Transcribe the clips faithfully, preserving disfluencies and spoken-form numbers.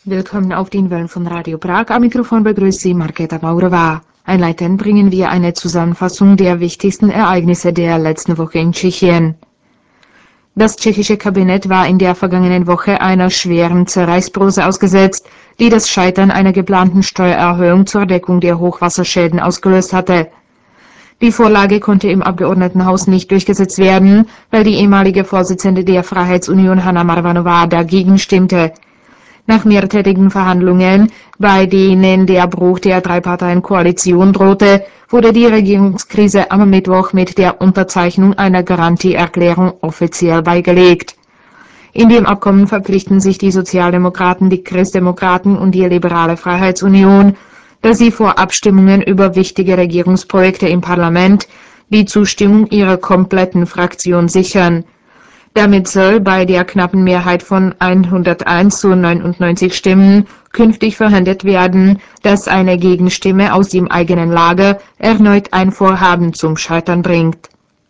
Willkommen auf den Wellen von Radio Prag. Am Mikrofon begrüßt Sie Markéta Maurová. Einleitend bringen wir eine Zusammenfassung der wichtigsten Ereignisse der letzten Woche in Tschechien. Das tschechische Kabinett war in der vergangenen Woche einer schweren Zerreißprobe ausgesetzt, die das Scheitern einer geplanten Steuererhöhung zur Deckung der Hochwasserschäden ausgelöst hatte. Die Vorlage konnte im Abgeordnetenhaus nicht durchgesetzt werden, weil die ehemalige Vorsitzende der Freiheitsunion Hana Marvanová dagegen stimmte. Nach mehrtägigen Verhandlungen, bei denen der Bruch der Drei-Parteien-Koalition drohte, wurde die Regierungskrise am Mittwoch mit der Unterzeichnung einer Garantieerklärung offiziell beigelegt. In dem Abkommen verpflichten sich die Sozialdemokraten, die Christdemokraten und die Liberale Freiheitsunion, dass sie vor Abstimmungen über wichtige Regierungsprojekte im Parlament die Zustimmung ihrer kompletten Fraktion sichern. Damit soll bei der knappen Mehrheit von hunderteins zu neunundneunzig Stimmen künftig verhindert werden, dass eine Gegenstimme aus dem eigenen Lager erneut ein Vorhaben zum Scheitern bringt.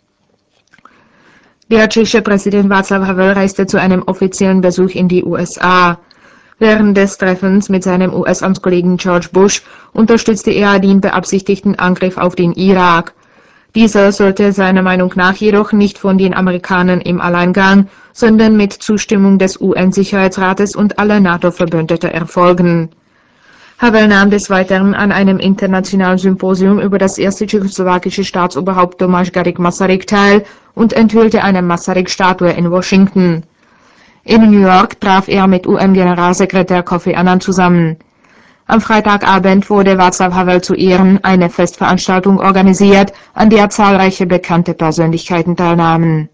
Der tschechische Präsident Václav Havel reiste zu einem offiziellen Besuch in die U S A. Während des Treffens mit seinem U S-Amtskollegen George Bush unterstützte er den beabsichtigten Angriff auf den Irak. Dieser sollte seiner Meinung nach jedoch nicht von den Amerikanern im Alleingang, sondern mit Zustimmung des U N-Sicherheitsrates und aller NATO-Verbündeter erfolgen. Havel nahm des Weiteren an einem internationalen Symposium über das erste tschechoslowakische Staatsoberhaupt Tomáš Garrigue Masaryk teil und enthüllte eine Masaryk-Statue in Washington. In New York traf er mit U N-Generalsekretär Kofi Annan zusammen. Am Freitagabend wurde Václav Havel zu Ehren eine Festveranstaltung organisiert, an der zahlreiche bekannte Persönlichkeiten teilnahmen.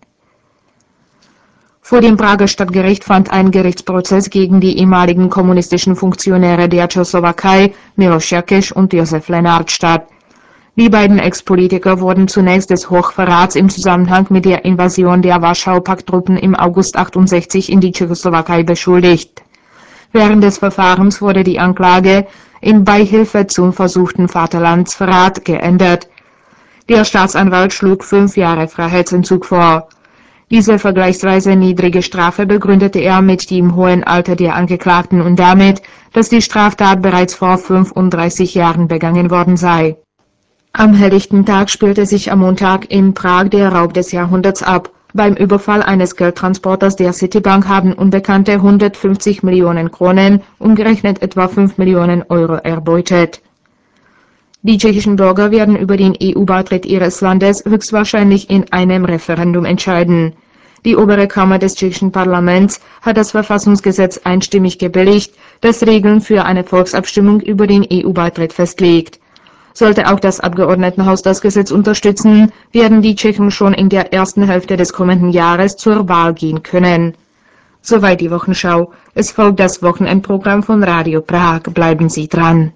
Vor dem Prager Stadtgericht fand ein Gerichtsprozess gegen die ehemaligen kommunistischen Funktionäre der Tschechoslowakei, Miloš Jakeš und Josef Lenart statt. Die beiden Ex-Politiker wurden zunächst des Hochverrats im Zusammenhang mit der Invasion der Warschau-Pakt-Truppen im August achtundsechzig in die Tschechoslowakei beschuldigt. Während des Verfahrens wurde die Anklage in Beihilfe zum versuchten Vaterlandsverrat geändert. Der Staatsanwalt schlug fünf Jahre Freiheitsentzug vor. Diese vergleichsweise niedrige Strafe begründete er mit dem hohen Alter der Angeklagten und damit, dass die Straftat bereits vor fünfunddreißig Jahren begangen worden sei. Am helllichten Tag spielte sich am Montag in Prag der Raub des Jahrhunderts ab. Beim Überfall eines Geldtransporters der Citibank haben Unbekannte hundertfünfzig Millionen Kronen, umgerechnet etwa fünf Millionen Euro, erbeutet. Die tschechischen Bürger werden über den E U-Beitritt ihres Landes höchstwahrscheinlich in einem Referendum entscheiden. Die obere Kammer des tschechischen Parlaments hat das Verfassungsgesetz einstimmig gebilligt, das Regeln für eine Volksabstimmung über den E U-Beitritt festlegt. Sollte auch das Abgeordnetenhaus das Gesetz unterstützen, werden die Tschechen schon in der ersten Hälfte des kommenden Jahres zur Wahl gehen können. Soweit die Wochenschau. Es folgt das Wochenendprogramm von Radio Prag. Bleiben Sie dran.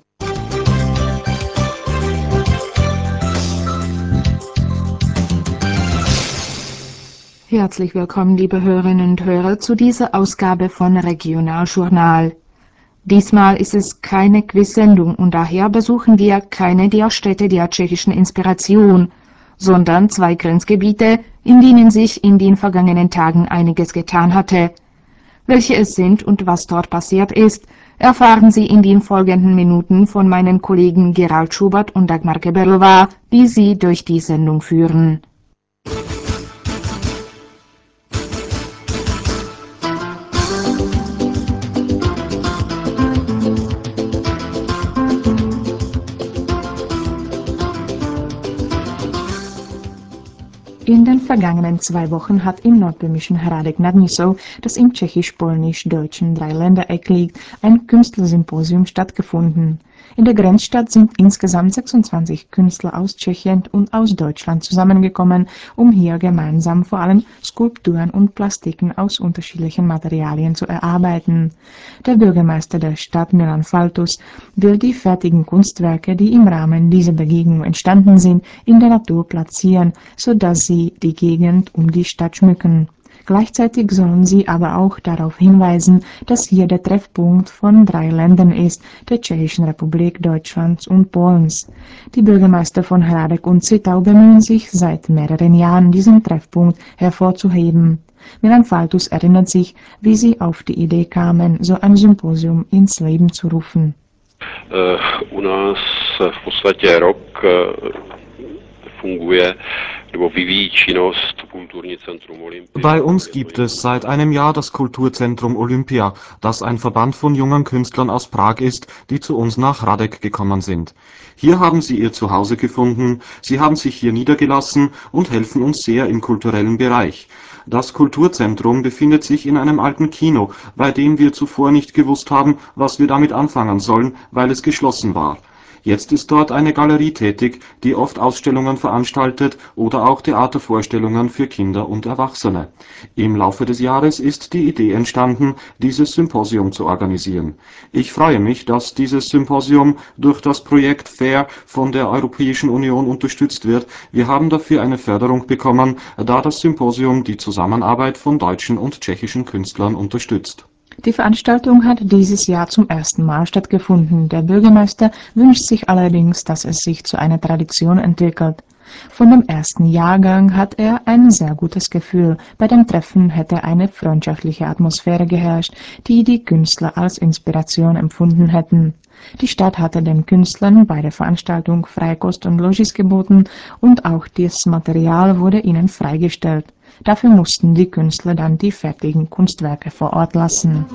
Herzlich willkommen, liebe Hörerinnen und Hörer, zu dieser Ausgabe von Regionaljournal. Diesmal ist es keine Quiz-Sendung und daher besuchen wir keine der Städte der tschechischen Inspiration, sondern zwei Grenzgebiete, in denen sich in den vergangenen Tagen einiges getan hatte. Welche es sind und was dort passiert ist, erfahren Sie in den folgenden Minuten von meinen Kollegen Gerald Schubert und Dagmar Geberlová, die Sie durch die Sendung führen. In den vergangenen zwei Wochen hat im nordböhmischen Hradec nad Nisou, das im tschechisch-polnisch-deutschen Dreiländereck liegt, ein Künstlersymposium stattgefunden. In der Grenzstadt sind insgesamt sechsundzwanzig Künstler aus Tschechien und aus Deutschland zusammengekommen, um hier gemeinsam vor allem Skulpturen und Plastiken aus unterschiedlichen Materialien zu erarbeiten. Der Bürgermeister der Stadt, Milan Faltus, will die fertigen Kunstwerke, die im Rahmen dieser Begegnung entstanden sind, in der Natur platzieren, sodass sie die Gegend um die Stadt schmücken. Gleichzeitig sollen sie aber auch darauf hinweisen, dass hier der Treffpunkt von drei Ländern ist, der Tschechischen Republik, Deutschlands und Polens. Die Bürgermeister von Hradec und Zittau bemühen sich seit mehreren Jahren, diesen Treffpunkt hervorzuheben. Milan Faltus erinnert sich, wie sie auf die Idee kamen, so ein Symposium ins Leben zu rufen. U nás v podstatě rok funguje nebo vyvíjí činnost Kulturní centrum Olympia. Bei uns gibt es seit einem Jahr das Kulturzentrum Olympia, das ein Verband von jungen Künstlern aus Prag ist, die zu uns nach Hradec gekommen sind. Hier haben sie ihr Zuhause gefunden, sie haben sich hier niedergelassen und helfen uns sehr im kulturellen Bereich. Das Kulturzentrum befindet sich in einem alten Kino, bei dem wir zuvor nicht gewusst haben, was wir damit anfangen sollen, weil es geschlossen war. Jetzt ist dort eine Galerie tätig, die oft Ausstellungen veranstaltet oder auch Theatervorstellungen für Kinder und Erwachsene. Im Laufe des Jahres ist die Idee entstanden, dieses Symposium zu organisieren. Ich freue mich, dass dieses Symposium durch das Projekt FAIR von der Europäischen Union unterstützt wird. Wir haben dafür eine Förderung bekommen, da das Symposium die Zusammenarbeit von deutschen und tschechischen Künstlern unterstützt. Die Veranstaltung hat dieses Jahr zum ersten Mal stattgefunden. Der Bürgermeister wünscht sich allerdings, dass es sich zu einer Tradition entwickelt. Von dem ersten Jahrgang hat er ein sehr gutes Gefühl. Bei dem Treffen hätte eine freundschaftliche Atmosphäre geherrscht, die die Künstler als Inspiration empfunden hätten. Die Stadt hatte den Künstlern bei der Veranstaltung Freikost und Logis geboten und auch das Material wurde ihnen freigestellt. Dafür mussten die Künstler dann die fertigen Kunstwerke vor Ort lassen.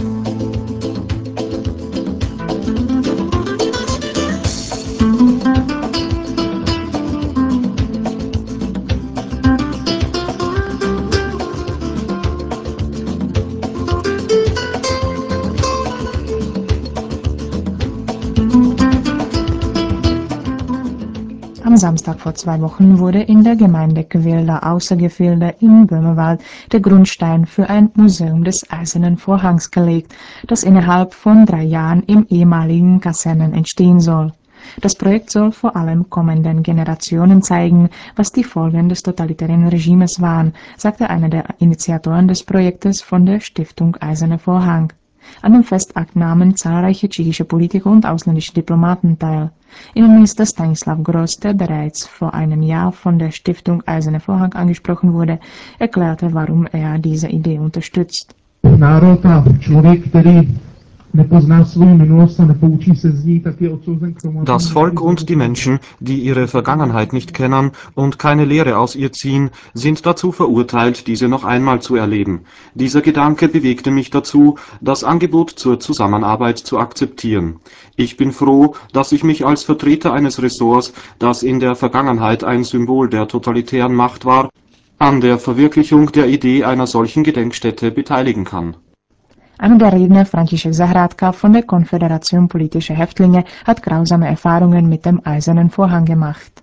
Am Samstag vor zwei Wochen wurde in der Gemeinde Quirla Außergefilde im Böhmerwald der Grundstein für ein Museum des Eisernen Vorhangs gelegt, das innerhalb von drei Jahren im ehemaligen Kasernen entstehen soll. Das Projekt soll vor allem kommenden Generationen zeigen, was die Folgen des totalitären Regimes waren, sagte einer der Initiatoren des Projektes von der Stiftung Eiserner Vorhang. An dem Festakt nahmen zahlreiche tschechische Politiker und ausländische Diplomaten teil. Innenminister Stanislav Gross, der bereits vor einem Jahr von der Stiftung Eiserner Vorhang angesprochen wurde, erklärte, warum er diese Idee unterstützt. Národ a člověk, který nepozná svou minulost a nepoučí se z ní, tak je odsouzen k tomu. Das Volk und die Menschen, die ihre Vergangenheit nicht kennen und keine Lehre aus ihr ziehen, sind dazu verurteilt, diese noch einmal zu erleben. Dieser Gedanke bewegte mich dazu, das Angebot zur Zusammenarbeit zu akzeptieren. Ich bin froh, dass ich mich als Vertreter eines Ressorts, das in der Vergangenheit ein Symbol der totalitären Macht war, an der Verwirklichung der Idee einer solchen Gedenkstätte beteiligen kann. Einer der Redner, František Zahrádka von der Konföderation politischer Häftlinge, hat grausame Erfahrungen mit dem Eisernen Vorhang gemacht.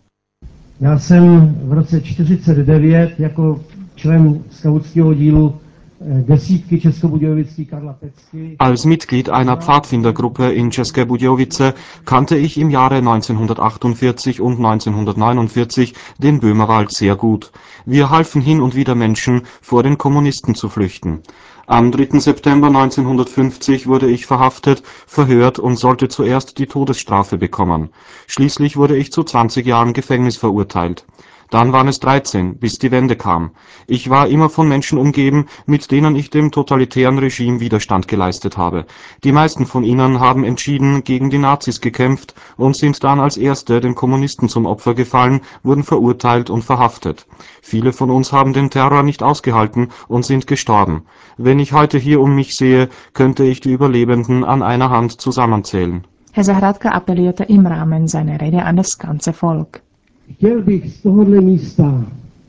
Já jsem v roce čtyřicet devět jako člen skautského dílu desítky Českobudějovický Karla Pecky. Als Mitglied einer Pfadfindergruppe in České Budějovice kannte ich im Jahre neunzehnhundertachtundvierzig und neunzehnhundertneunundvierzig den Böhmerwald sehr gut. Wir halfen hin und wieder Menschen, vor den Kommunisten zu flüchten. Am dritten September neunzehnhundertfünfzig wurde ich verhaftet, verhört und sollte zuerst die Todesstrafe bekommen. Schließlich wurde ich zu zwanzig Jahren Gefängnis verurteilt. Dann waren es dreizehn, bis die Wende kam. Ich war immer von Menschen umgeben, mit denen ich dem totalitären Regime Widerstand geleistet habe. Die meisten von ihnen haben entschieden gegen die Nazis gekämpft und sind dann als Erste den Kommunisten zum Opfer gefallen, wurden verurteilt und verhaftet. Viele von uns haben den Terror nicht ausgehalten und sind gestorben. Wenn ich heute hier um mich sehe, könnte ich die Überlebenden an einer Hand zusammenzählen. Herr Zahrádka appellierte im Rahmen seiner Rede an das ganze Volk. Chtěl bych z tohohle místa,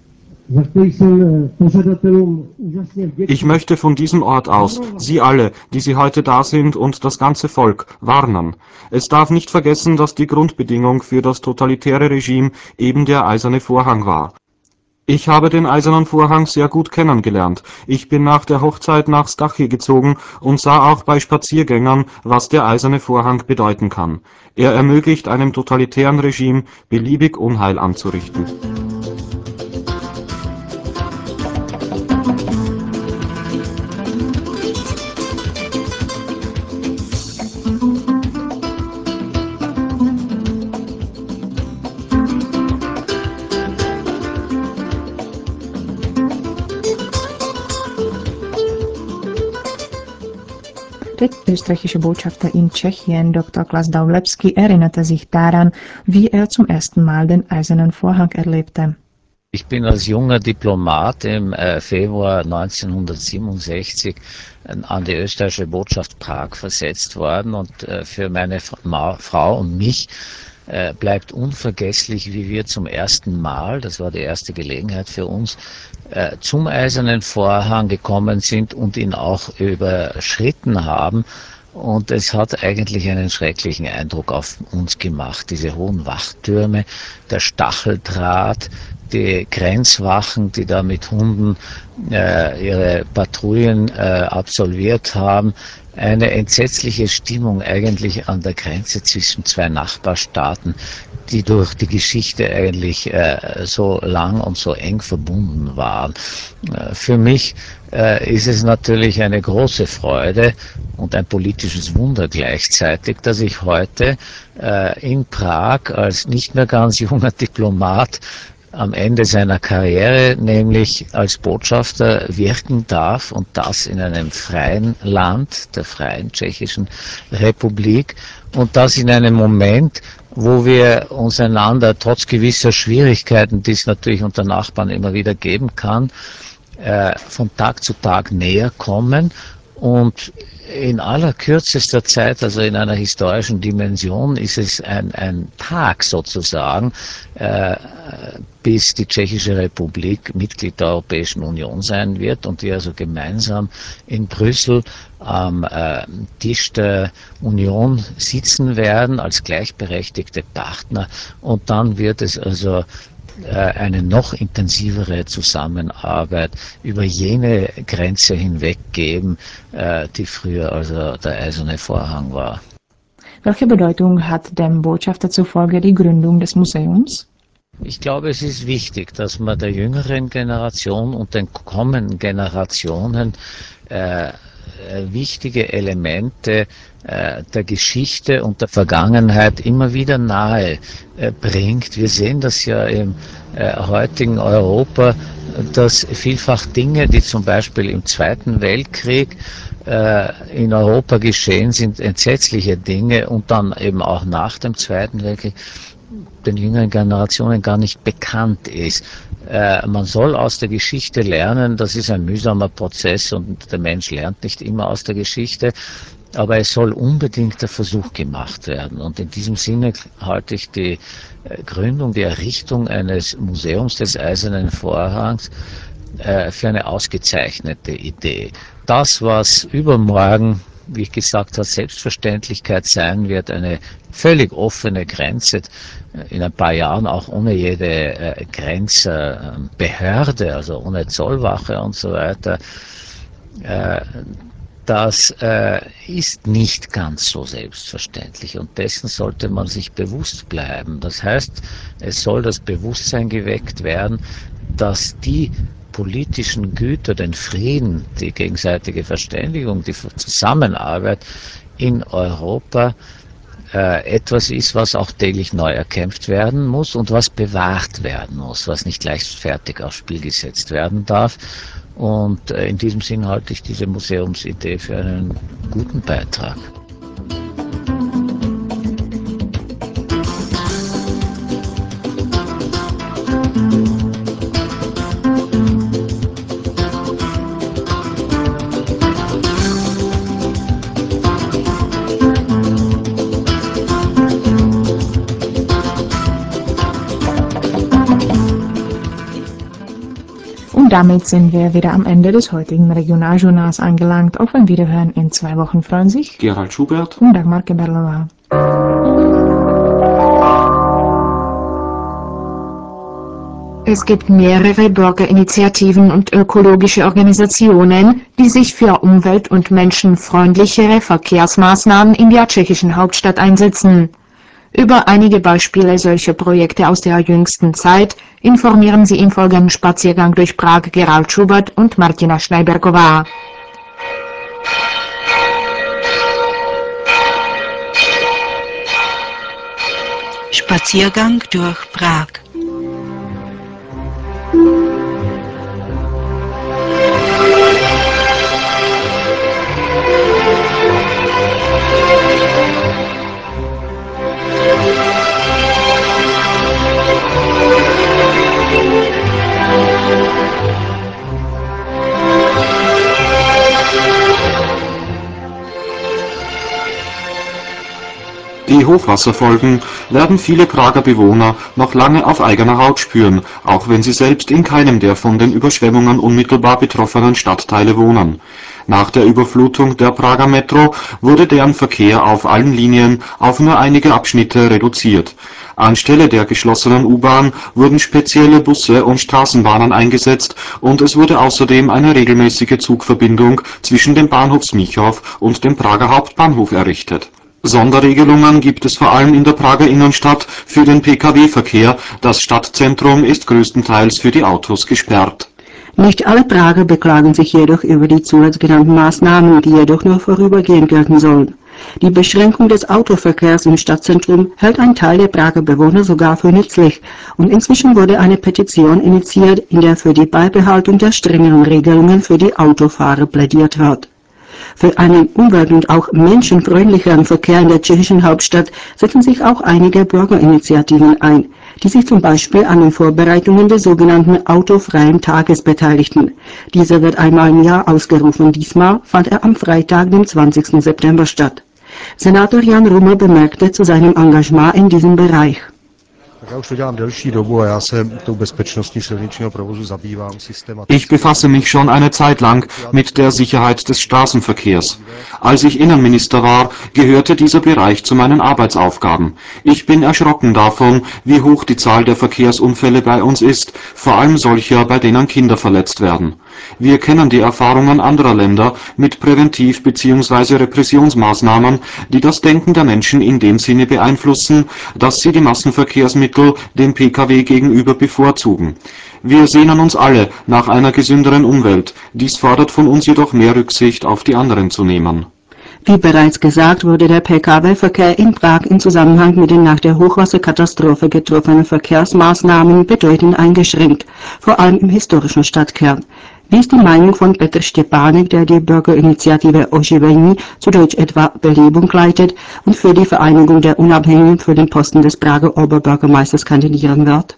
za který jsem pořadatelům úžasně vděčný. Ich möchte von diesem Ort aus, Sie alle, die Sie heute da sind und das ganze Volk, warnen. Es darf nicht vergessen, dass die Grundbedingung für das totalitäre Regime eben der Eiserne Vorhang war. Ich habe den Eisernen Vorhang sehr gut kennengelernt. Ich bin nach der Hochzeit nach Stachy gezogen und sah auch bei Spaziergängern, was der Eiserne Vorhang bedeuten kann. Er ermöglicht einem totalitären Regime, beliebig Unheil anzurichten. Der österreichische Botschafter in Tschechien, Doktor Klas Daulewski, erinnerte sich daran, wie er zum ersten Mal den Eisernen Vorhang erlebte. Ich bin als junger Diplomat im äh, Februar neunzehnhundertsiebenundsechzig äh, an die österreichische Botschaft Prag versetzt worden und äh, für meine Fra Frau und mich äh, bleibt unvergesslich, wie wir zum ersten Mal, das war die erste Gelegenheit für uns, äh, zum Eisernen Vorhang gekommen sind und ihn auch überschritten haben. Und es hat eigentlich einen schrecklichen Eindruck auf uns gemacht. Diese hohen Wachtürme, der Stacheldraht, die Grenzwachen, die da mit Hunden äh, ihre Patrouillen äh, absolviert haben. Eine entsetzliche Stimmung eigentlich an der Grenze zwischen zwei Nachbarstaaten, die durch die Geschichte eigentlich äh, so lang und so eng verbunden waren. Äh, für mich äh, ist es natürlich eine große Freude und ein politisches Wunder gleichzeitig, dass ich heute äh, in Prag als nicht mehr ganz junger Diplomat am Ende seiner Karriere, nämlich als Botschafter wirken darf und das in einem freien Land, der Freien Tschechischen Republik und das in einem Moment, wo wir uns einander trotz gewisser Schwierigkeiten, die es natürlich unter Nachbarn immer wieder geben kann, äh, von Tag zu Tag näher kommen und in allerkürzester Zeit, also in einer historischen Dimension, ist es ein, ein Tag sozusagen, äh, bis die Tschechische Republik Mitglied der Europäischen Union sein wird und wir also gemeinsam in Brüssel am äh, Tisch der Union sitzen werden als gleichberechtigte Partner und dann wird es also eine noch intensivere Zusammenarbeit über jene Grenze hinweg geben, die früher also der Eiserne Vorhang war. Welche Bedeutung hat dem Botschafter zufolge die Gründung des Museums? Ich glaube, es ist wichtig, dass man der jüngeren Generation und den kommenden Generationen äh, wichtige Elemente äh, der Geschichte und der Vergangenheit immer wieder nahe äh, bringt. Wir sehen das ja im äh, heutigen Europa, dass vielfach Dinge, die zum Beispiel im Zweiten Weltkrieg äh, in Europa geschehen sind, entsetzliche Dinge und dann eben auch nach dem Zweiten Weltkrieg den jüngeren Generationen gar nicht bekannt ist. Äh, man soll aus der Geschichte lernen, das ist ein mühsamer Prozess und der Mensch lernt nicht immer aus der Geschichte, aber es soll unbedingt der Versuch gemacht werden. Und in diesem Sinne halte ich die äh, Gründung, die Errichtung eines Museums des Eisernen Vorhangs äh, für eine ausgezeichnete Idee. Das, was übermorgen, wie ich gesagt habe, Selbstverständlichkeit sein wird, eine völlig offene Grenze, in ein paar Jahren auch ohne jede äh, Grenzbehörde, also ohne Zollwache und so weiter, äh, das äh, ist nicht ganz so selbstverständlich und dessen sollte man sich bewusst bleiben. Das heißt, es soll das Bewusstsein geweckt werden, dass die politischen Güter, den Frieden, die gegenseitige Verständigung, die Zusammenarbeit in Europa äh, etwas ist, was auch täglich neu erkämpft werden muss und was bewahrt werden muss, was nicht leichtfertig aufs Spiel gesetzt werden darf. Und äh, in diesem Sinn halte ich diese Museumsidee für einen guten Beitrag. Und damit sind wir wieder am Ende des heutigen Regionaljournals angelangt. Auf ein Wiederhören in zwei Wochen freuen sich Gerald Schubert und Dagmar Keberlova. Es gibt mehrere Bürgerinitiativen und ökologische Organisationen, die sich für umwelt- und menschenfreundlichere Verkehrsmaßnahmen in der tschechischen Hauptstadt einsetzen. Über einige Beispiele solcher Projekte aus der jüngsten Zeit informieren Sie im folgenden Spaziergang durch Prag Gerald Schubert und Martina Schneibergová. Spaziergang durch Prag. Die Hochwasserfolgen werden viele Prager Bewohner noch lange auf eigener Haut spüren, auch wenn sie selbst in keinem der von den Überschwemmungen unmittelbar betroffenen Stadtteile wohnen. Nach der Überflutung der Prager Metro wurde deren Verkehr auf allen Linien auf nur einige Abschnitte reduziert. Anstelle der geschlossenen U-Bahn wurden spezielle Busse und Straßenbahnen eingesetzt und es wurde außerdem eine regelmäßige Zugverbindung zwischen dem Bahnhof Smíchov und dem Prager Hauptbahnhof errichtet. Sonderregelungen gibt es vor allem in der Prager Innenstadt für den Pkw-Verkehr, das Stadtzentrum ist größtenteils für die Autos gesperrt. Nicht alle Prager beklagen sich jedoch über die zuletzt genannten Maßnahmen, die jedoch nur vorübergehend gelten sollen. Die Beschränkung des Autoverkehrs im Stadtzentrum hält ein Teil der Prager Bewohner sogar für nützlich und inzwischen wurde eine Petition initiiert, in der für die Beibehaltung der strengeren Regelungen für die Autofahrer plädiert wird. Für einen umwelt- und auch menschenfreundlicheren Verkehr in der tschechischen Hauptstadt setzen sich auch einige Bürgerinitiativen ein, die sich zum Beispiel an den Vorbereitungen des sogenannten Autofreien Tages beteiligten. Dieser wird einmal im Jahr ausgerufen, diesmal fand er am Freitag, dem zwanzigsten September statt. Senator Jan Ruml bemerkte zu seinem Engagement in diesem Bereich. Ich befasse mich schon eine Zeit lang mit der Sicherheit des Straßenverkehrs. Als ich Innenminister war, gehörte dieser Bereich zu meinen Arbeitsaufgaben. Ich bin erschrocken davon, wie hoch die Zahl der Verkehrsunfälle bei uns ist, vor allem solcher, bei denen Kinder verletzt werden. Wir kennen die Erfahrungen anderer Länder mit Präventiv- bzw. Repressionsmaßnahmen, die das Denken der Menschen in dem Sinne beeinflussen, dass sie die Massenverkehrsmittel dem Pkw gegenüber bevorzugen. Wir sehnen uns alle nach einer gesünderen Umwelt, dies fordert von uns jedoch mehr Rücksicht auf die anderen zu nehmen. Wie bereits gesagt, wurde der Pkw-Verkehr in Prag im Zusammenhang mit den nach der Hochwasserkatastrophe getroffenen Verkehrsmaßnahmen bedeutend eingeschränkt, vor allem im historischen Stadtkern. Wie ist die Meinung von Petr Štěpánek, der die Bürgerinitiative Oživení, zu Deutsch etwa Belebung leitet und für die Vereinigung der Unabhängigen für den Posten des Prager Oberbürgermeisters kandidieren wird?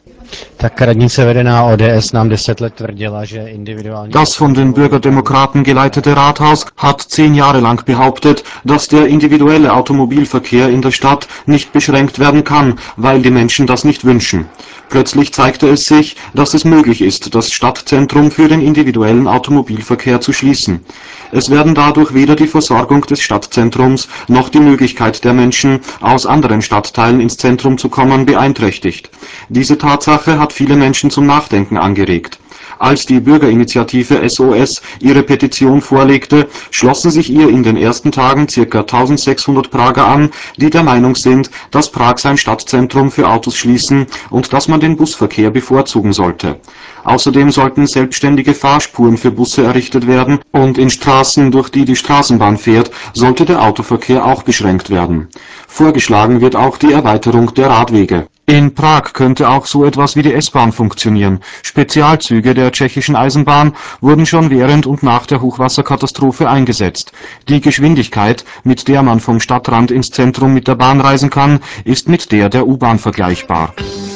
Das von den Bürgerdemokraten geleitete Rathaus hat zehn Jahre lang behauptet, dass der individuelle Automobilverkehr in der Stadt nicht beschränkt werden kann, weil die Menschen das nicht wünschen. Plötzlich zeigte es sich, dass es möglich ist, das Stadtzentrum für den individuellen Automobilverkehr zu schließen. Es werden dadurch weder die Versorgung des Stadtzentrums noch die Möglichkeit der Menschen, aus anderen Stadtteilen ins Zentrum zu kommen, beeinträchtigt. Diese Tatsache hat viele Menschen zum Nachdenken angeregt. Als die Bürgerinitiative S O S ihre Petition vorlegte, schlossen sich ihr in den ersten Tagen ca. eintausendsechshundert Prager an, die der Meinung sind, dass Prag sein Stadtzentrum für Autos schließen und dass man den Busverkehr bevorzugen sollte. Außerdem sollten selbstständige Fahrspuren für Busse errichtet werden und in Straßen, durch die die Straßenbahn fährt, sollte der Autoverkehr auch beschränkt werden. Vorgeschlagen wird auch die Erweiterung der Radwege. In Prag könnte auch so etwas wie die S-Bahn funktionieren. Spezialzüge der tschechischen Eisenbahn wurden schon während und nach der Hochwasserkatastrophe eingesetzt. Die Geschwindigkeit, mit der man vom Stadtrand ins Zentrum mit der Bahn reisen kann, ist mit der der U-Bahn vergleichbar.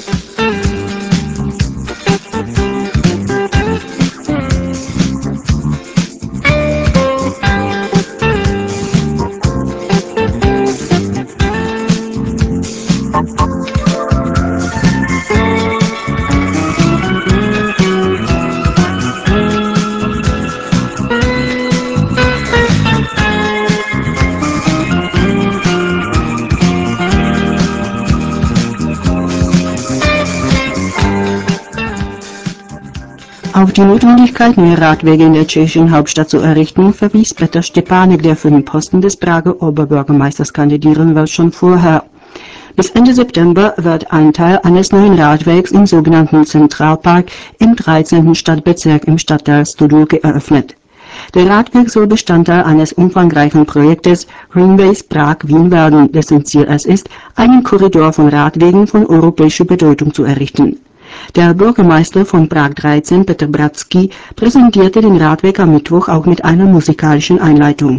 Auf die Notwendigkeit, mehr Radwege in der tschechischen Hauptstadt zu errichten, verwies Petr Štěpánek, der für den Posten des Prager Oberbürgermeisters kandidieren will, schon vorher. Bis Ende September wird ein Teil eines neuen Radwegs im sogenannten Zentralpark im dreizehnten Stadtbezirk im Stadtteil Studulky eröffnet. Der Radweg soll Bestandteil eines umfangreichen Projektes Ringways Prag-Wien werden, dessen Ziel es ist, einen Korridor von Radwegen von europäischer Bedeutung zu errichten. Der Bürgermeister von Prag dreizehn, Petr Bratský, präsentierte den Radweg am Mittwoch auch mit einer musikalischen Einleitung.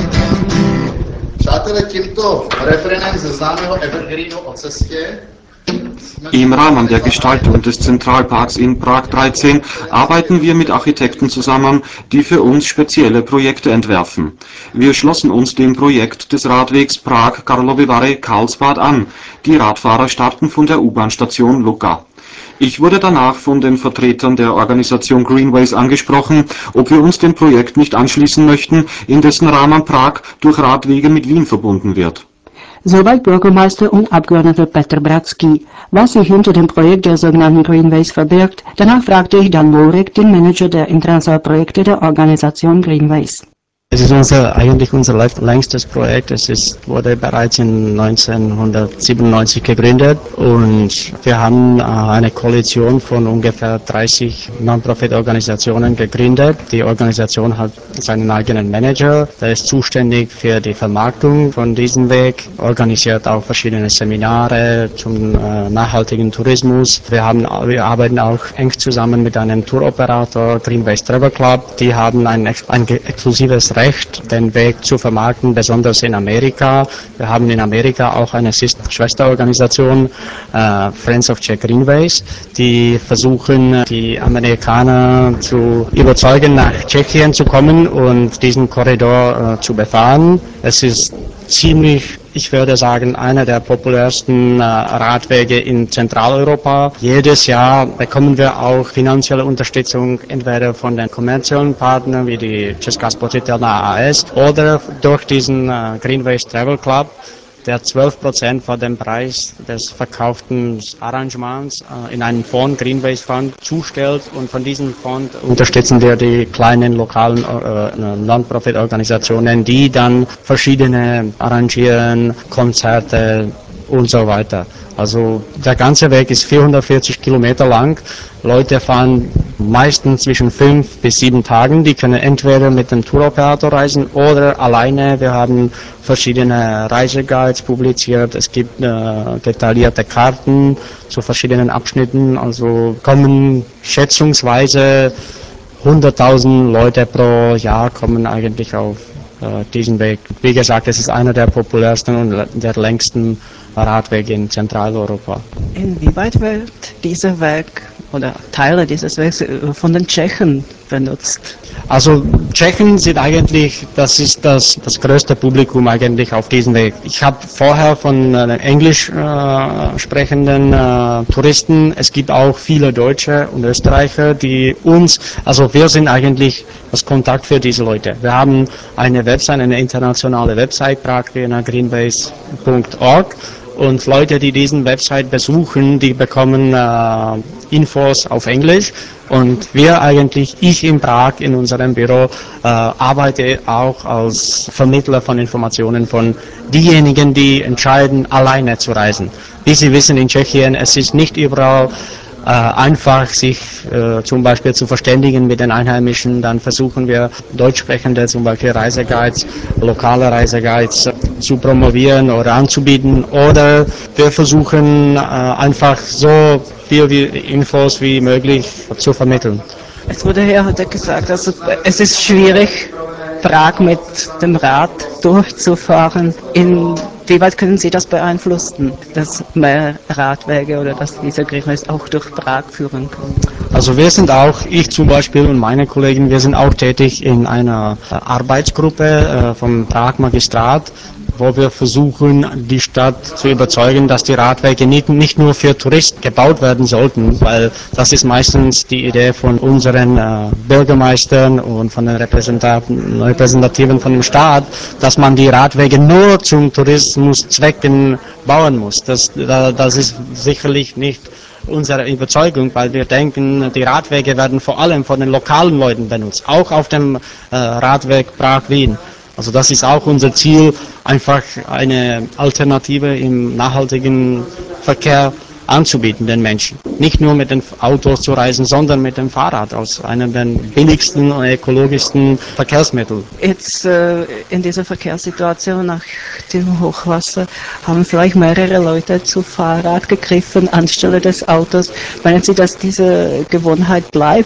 Přátelé, tímto refrénem ze známého evergreenu o cestě Im Rahmen der Gestaltung des Zentralparks in Prag dreizehn arbeiten wir mit Architekten zusammen, die für uns spezielle Projekte entwerfen. Wir schlossen uns dem Projekt des Radwegs Prag-Karlovy Vary-Karlsbad an. Die Radfahrer starten von der U-Bahn-Station Luka. Ich wurde danach von den Vertretern der Organisation Greenways angesprochen, ob wir uns dem Projekt nicht anschließen möchten, in dessen Rahmen Prag durch Radwege mit Wien verbunden wird. Soweit Bürgermeister und Abgeordneter Petr Bratský. Was sich hinter dem Projekt der sogenannten Greenways verbirgt, danach fragte ich Dan Lorek, den Manager der internationalen Projekte der Organisation Greenways. Es ist unser, eigentlich unser längstes Projekt. Es ist, wurde bereits in neunzehnhundertsiebenundneunzig gegründet und wir haben äh, eine Koalition von ungefähr dreißig Non-Profit-Organisationen gegründet. Die Organisation hat seinen eigenen Manager, der ist zuständig für die Vermarktung von diesem Weg, organisiert auch verschiedene Seminare zum äh, nachhaltigen Tourismus. Wir, haben, wir arbeiten auch eng zusammen mit einem Touroperator, Greenways Travel Club. Die haben ein, ein exklusives Recht, den Weg zu vermarkten, besonders in Amerika. Wir haben in Amerika auch eine Schwesterorganisation, äh, Friends of Czech Greenways, die versuchen, die Amerikaner zu überzeugen, nach Tschechien zu kommen und diesen Korridor äh, zu befahren. Es ist ziemlich, ich würde sagen, einer der populärsten äh, Radwege in Zentraleuropa. Jedes Jahr bekommen wir auch finanzielle Unterstützung, entweder von den kommerziellen Partnern wie die Česká spořitelna A S oder durch diesen äh, Greenways Travel Club, der zwölf Prozent von dem Preis des verkauften Arrangements äh, in einen Fonds, Greenways Fund, zustellt. Und von diesem Fonds unterstützen wir die kleinen lokalen äh, Non-Profit-Organisationen, die dann verschiedene arrangieren, Konzerte und so weiter. Also der ganze Weg ist vierhundertvierzig Kilometer lang. Leute fahren meistens zwischen fünf bis sieben Tagen. Die können entweder mit dem Touroperator reisen oder alleine. Wir haben verschiedene Reiseguides publiziert. Es gibt äh, detaillierte Karten zu verschiedenen Abschnitten. Also kommen schätzungsweise hunderttausend Leute pro Jahr kommen eigentlich auf äh, diesen Weg. Wie gesagt, es ist einer der populärsten und der längsten Radwege in Zentraleuropa. Inwieweit wird dieser Weg oder Teile dieses Wegs von den Tschechen benutzt? Also Tschechen sind eigentlich, das ist das, das größte Publikum eigentlich auf diesem Weg. Ich habe vorher von äh, englisch äh, sprechenden äh, Touristen, es gibt auch viele Deutsche und Österreicher, die uns, also wir sind eigentlich das Kontakt für diese Leute. Wir haben eine Website, eine internationale Website, prag vienna greenways punkt org. Und Leute, die diesen Website besuchen, die bekommen äh, Infos auf Englisch. Und wir eigentlich, ich in Prag in unserem Büro, äh, arbeite auch als Vermittler von Informationen von diejenigen, die entscheiden, alleine zu reisen. Wie Sie wissen, in Tschechien, es ist nicht überall äh, einfach, sich äh, zum Beispiel zu verständigen mit den Einheimischen. Dann versuchen wir, Deutschsprechende, zum Beispiel Reiseguides, lokale Reiseguides zu promovieren oder anzubieten. Oder wir versuchen äh, einfach so viel wie Infos wie möglich zu vermitteln. Es wurde ja heute gesagt, also es ist schwierig, Prag mit dem Rad durchzufahren. Inwieweit können Sie das beeinflussen, dass mehr Radwege oder dass diese Greenways auch durch Prag führen können? Also wir sind auch, ich zum Beispiel und meine Kollegen, wir sind auch tätig in einer Arbeitsgruppe äh, vom Prag Magistrat, wo wir versuchen, die Stadt zu überzeugen, dass die Radwege nicht, nicht nur für Touristen gebaut werden sollten, weil das ist meistens die Idee von unseren äh, Bürgermeistern und von den Repräsentativen von dem Staat, dass man die Radwege nur zum Tourismuszwecken bauen muss. Das, das ist sicherlich nicht unsere Überzeugung, weil wir denken, die Radwege werden vor allem von den lokalen Leuten benutzt, auch auf dem äh, Radweg Prag-Wien. Also das ist auch unser Ziel, einfach eine Alternative im nachhaltigen Verkehr anzubieten den Menschen. Nicht nur mit den Autos zu reisen, sondern mit dem Fahrrad als einem der billigsten und ökologischsten Verkehrsmittel. Jetzt äh, in dieser Verkehrssituation nach dem Hochwasser haben vielleicht mehrere Leute zu Fahrrad gegriffen anstelle des Autos. Meinen Sie, dass diese Gewohnheit bleibt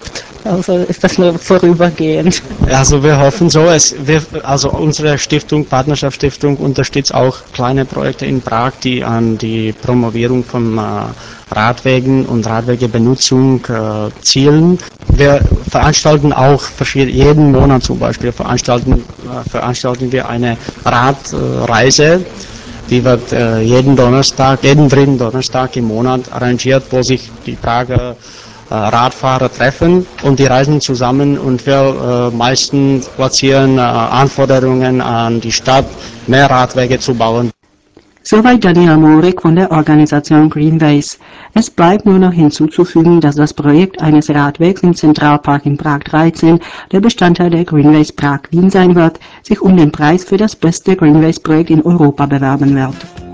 Also ist das nur vorübergehend? Also wir hoffen so, es, wir, also unsere Stiftung, Partnerschaftsstiftung, unterstützt auch kleine Projekte in Prag, die an die Promovierung von äh, Radwegen und Radwegebenutzung äh, zielen. Wir veranstalten auch verschiedene, jeden Monat zum Beispiel veranstalten, äh, veranstalten wir eine Radreise. Die wird äh, jeden Donnerstag, jeden dritten Donnerstag im Monat arrangiert, wo sich die Prager äh, Radfahrer treffen und die reisen zusammen und wir äh, meistens platzieren äh, Anforderungen an die Stadt, mehr Radwege zu bauen. Soweit Daniela Morek von der Organisation Greenways. Es bleibt nur noch hinzuzufügen, dass das Projekt eines Radwegs im Zentralpark in Prag dreizehn, der Bestandteil der Greenways Prag-Wien sein wird, sich um den Preis für das beste Greenways-Projekt in Europa bewerben wird.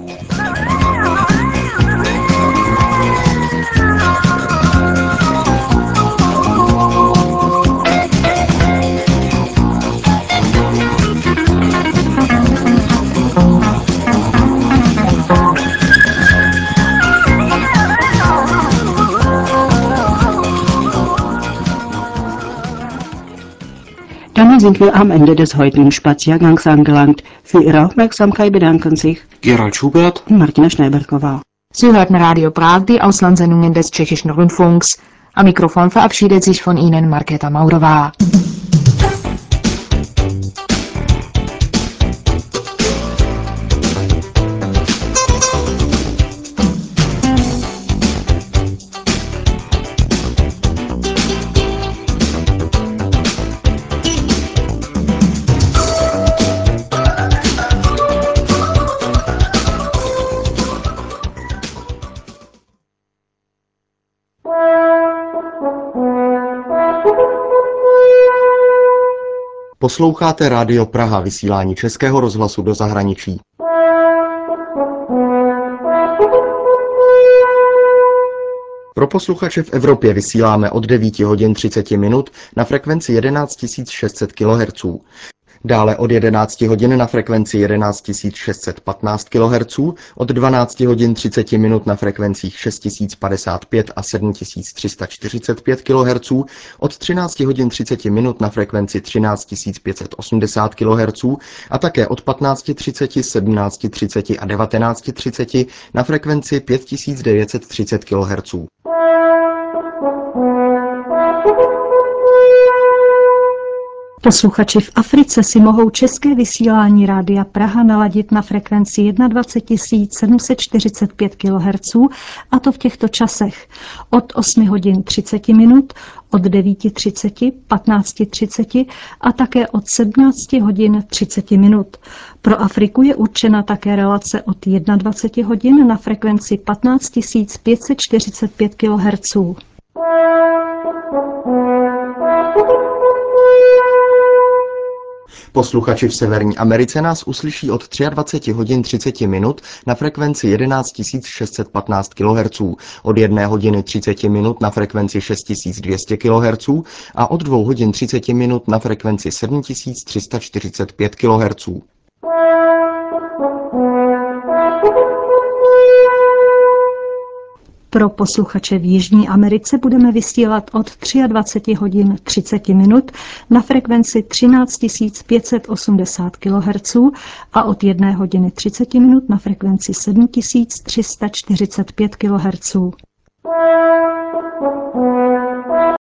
Damit sind wir am Ende des heutigen Spaziergangs angelangt. Für Ihre Aufmerksamkeit bedanken sich Gerald Schubert und Martina Schneiberkova. Sie hörten Radio Prag, die Auslandssendungen des Tschechischen Rundfunks. Am Mikrofon verabschiedet sich von Ihnen Markéta Maurová. Posloucháte Rádio Praha, vysílání Českého rozhlasu do zahraničí. Pro posluchače v Evropě vysíláme od devíti hodin třicet minut na frekvenci jedenáct tisíc šest set kilohertzů. Dále od jedenácti hodin na frekvenci jedenáct tisíc šest set patnáct kilohertzů, od dvanácti hodin třicet minut na frekvencích šest tisíc padesát pět a sedm tisíc tři sta čtyřicet pět kilohertzů, od třinácti hodin třicet minut na frekvenci třináct tisíc pět set osmdesát kilohertzů a také od patnácti třicet, sedmnácti třicet a devatenácti třicet na frekvenci pět tisíc devět set třicet kilohertzů. Posluchači v Africe si mohou české vysílání Rádia Praha naladit na frekvenci dvacet jedna tisíc sedm set čtyřicet pět kilohertzů, a to v těchto časech od osmi hodin třicet minut, od devíti třicet, patnácti třicet a také od sedmnácti hodin třicet minut. Pro Afriku je určena také relace od dvacet jedna hodin na frekvenci patnáct tisíc pět set čtyřicet pět kilohertzů. Posluchači v Severní Americe nás uslyší od dvacet tři hodin třicet minut na frekvenci jedenáct tisíc šest set patnáct kilohertzů, od jedné hodiny třicet minut na frekvenci šest tisíc dvě stě kilohertzů a od dvou hodin třicet minut na frekvenci sedm tisíc tři sta čtyřicet pět kilohertzů. Pro posluchače v Jižní Americe budeme vysílat od dvacet tři hodin třicet minut na frekvenci třináct tisíc pět set osmdesát kilohertzů a od jedné hodiny třicet minut na frekvenci sedm tisíc tři sta čtyřicet pět kilohertzů.